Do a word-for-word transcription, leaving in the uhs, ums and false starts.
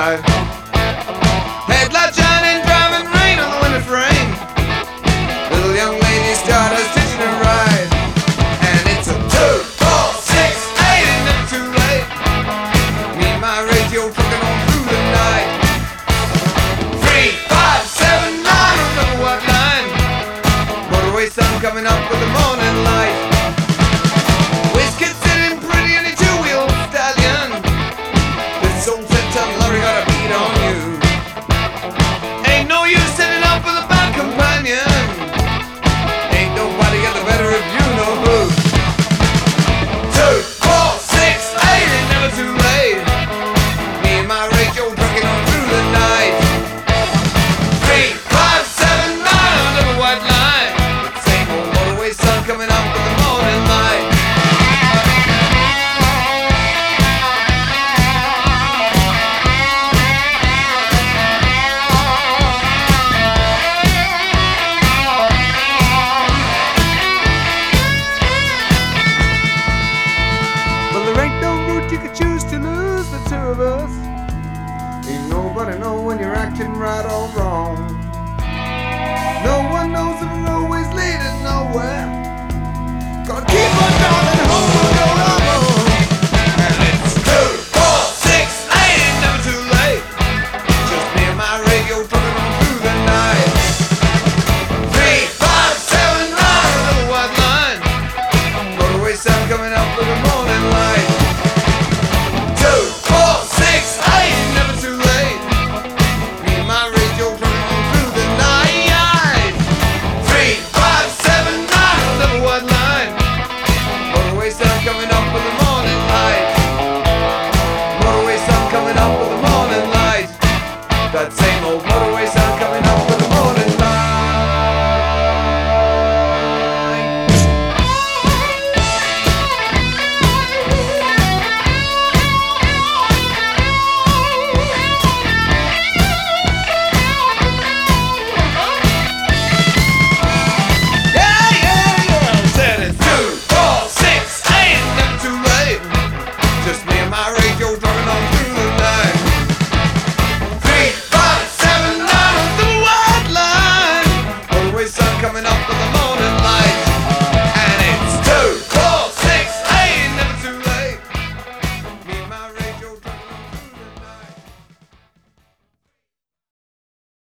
ride. Headlight shining, driving rain on the winter frame. Little young lady started stitching a ride. And it's a two, four, six, eight, ain't never too late. Me and my radio trucking on through the night. Three, five, seven, nine, remember what line? Motorway sun coming up with the morning light. Whiz kid sitting pretty in a two-wheel stallion. This old ten-ton lorry got a beat on you. Ain't no use setting up with a bad companion. Ain't nobody got the better of you, no who. Two, four, six, eight, ain't never too late. Me and my radio trucking on through the night. Three, five, seven, nine, another white line. Same old motorway sun coming up with the morning light. Well, there ain't no route you could choose to lose the two of us. Ain't nobody know when you're acting right or wrong. No one knows if we're always leading nowhere.